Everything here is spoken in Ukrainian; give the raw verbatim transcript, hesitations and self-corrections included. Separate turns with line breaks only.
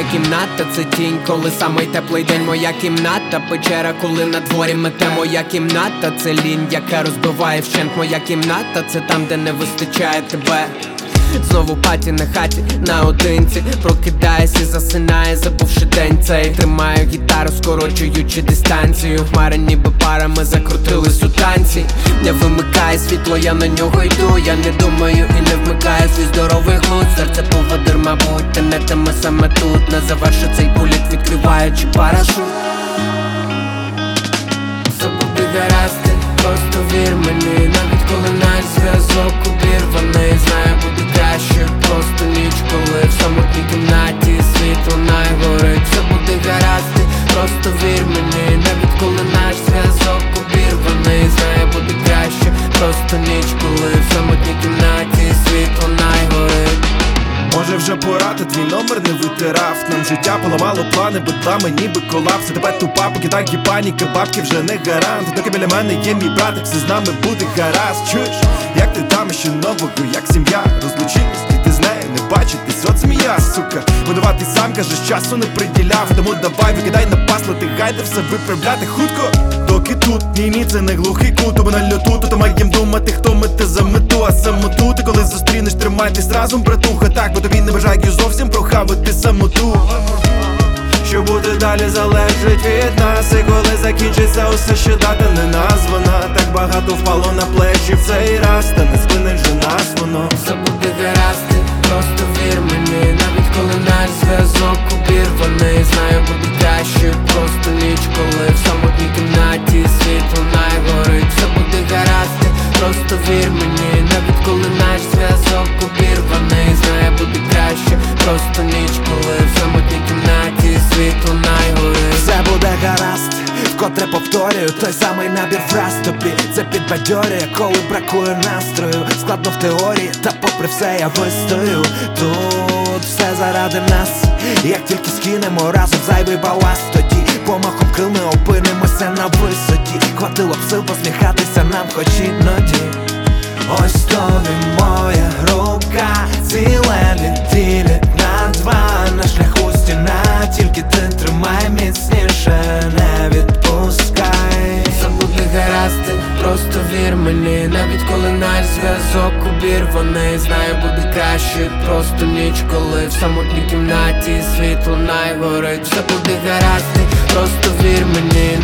кімната це тінь, коли самий теплий день. Моя кімната печера, коли на дворі мете. Моя кімната це лінь, яка розбиває вщент. Моя кімната це там, де не вистачає тебе. Знову паті на хаті, наодинці. Прокидаюсь і засинає, забувши день цей. Тримаю гітару, скорочуючи дистанцію. Хмари ніби парами закрутились у танці. Не вимикає світло, я на нього йду. Я не думаю і не вмикаю свій здоровий глузд. Серце поводир, мабуть, тенетиме саме тут. Не завершу цей політ, відкриваючи парашут. Все буде гаразд, ти просто вір мені. Навіть коли наш зв'язок обірваний. Знаю, буде краще, просто ніч, коли в самотній кімнаті світло найгорить. Все буде гаразд, ти просто вір мені. Навіть коли наш зв'язок обірваний. Знаю, буде краще, просто ніч, коли в самотній кімнаті світло найгорить.
Може вже пора, та твій номер не витирав. Нам життя поламало плани, битлами ніби колапс. І тебе тупа, покидай і паніка, бабки вже не гарант. Доки біля мене є мій братик, все з нами буде гаразд. Чуєш, як ти там ще нового, як сім'я розлучилась, і ти з нею не бачитись, от змія, сука. Будувати сам, кажеш, часу не приділяв. Тому давай, викидай на пасло, ти гайде все виправляти хутко. Доки тут, ні-ні, це не глухий кут. Бо на льоту, то маєм думати, хто мете за мету. А самоту ти коли зустрінеш, тримайтесь разом, братуха. Так, бо тобі не бажаю зовсім прохавати самоту. Що буде далі залежить від нас. І коли закінчиться усе, ще дата не названа. Так багато впало на плечі в цей раз. Та не спинить же нас воно.
Все буде гаразд, ти просто вір мені. Навіть коли наш зв'язок обірваний. Знаю, буде краще, просто ніч, коли в самотній кімнаті світло найгорить. Все буде гаразд, ти просто вір мені. Навіть коли наш зв'язок обірваний. Знаю, буде краще, просто ніч, коли в самотній кімнаті світло найгорить.
Все буде гаразд, вкотре повторюю той самий набір фраз тобі. Це підбадьорює, коли бракує настрою. Складно в теорії, та попри все я вистою. Тут все заради нас. Як тільки скинемо разом зайвий баласт, тоді помахом крил ми опинимося на висоті. Хватило б сил посміхатися нам хоч іноді. Ось тобі моя рука, ціле літілі на два. На шляху стіна, тільки ти тримай міцніше, не відпускай.
Все буде гаразд, ти просто вір мені. Навіть коли наш зв'язок обірваний. Знаю, буде краще, просто ніч, коли в самотній кімнаті світло найгорить. Все буде гаразд, ти просто вір мені.